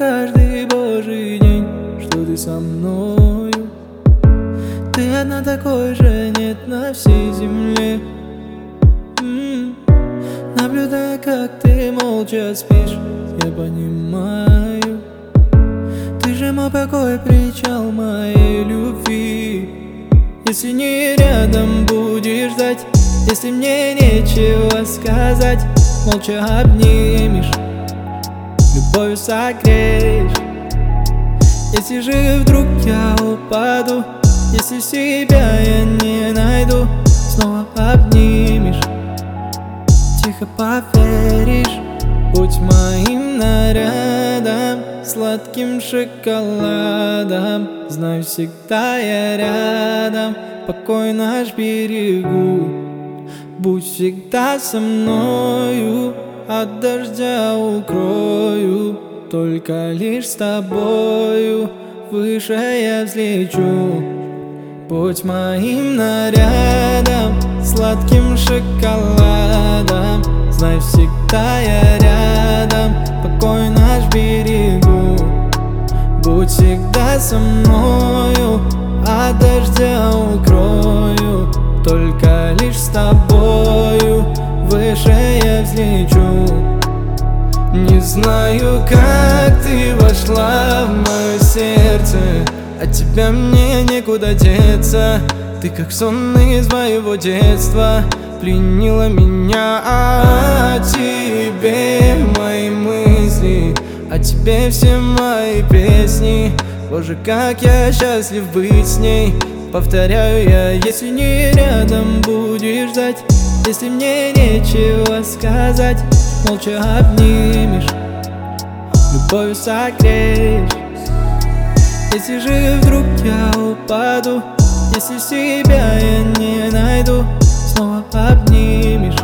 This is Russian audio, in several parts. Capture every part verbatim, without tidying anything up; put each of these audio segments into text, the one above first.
каждый божий день, что ты со мною. Ты одна, такой же нет на всей земле. М-м. Наблюдая, как ты молча спишь, я понимаю, ты же мой покой, причал моей любви. Если не рядом будешь ждать, если мне нечего сказать, молча обнимешь, любовью согреешь. Если же вдруг я упаду, если себя я не найду, снова обнимешь, тихо поверишь. Будь моим нарядом, сладким шоколадом, знаю, всегда я рядом, покой наш берегу. Будь всегда со мною, от дождя укрою, только лишь с тобою выше я взлечу. Будь моим нарядом, сладким шоколадом, знай, всегда я рядом, покой наш берегу. Будь всегда со мною, от дождя укрою, только лишь с тобою выше я взлечу. Не знаю, как ты вошла в мое сердце, от тебя мне некуда деться. Ты как сон из моего детства, пленила меня. О тебе мои мысли, о тебе все мои песни. Боже, как я счастлив быть с ней. Повторяю я, если не рядом будешь ждать, если мне нечего сказать, молча обнимешь, любовью согреешь. Если же вдруг я упаду, если себя я не найду, снова обнимешь,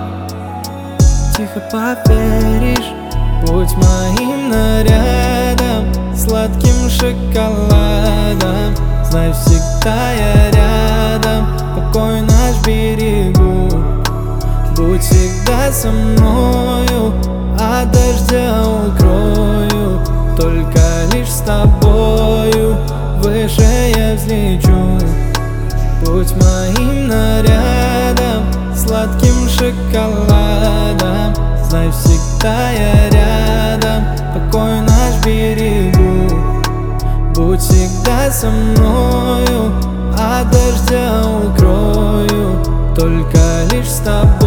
тихо поверишь. Будь моим нарядом, сладким шоколадом, знай, всегда я рядом, покой наш берегу. Будь всегда со мною, от дождя укрою, только лишь с тобою выше я взлечу. Будь моим нарядом, сладким шоколадом, знай, всегда я рядом, покой наш берегу. Будь всегда со мною, от дождя укрою, только лишь с тобой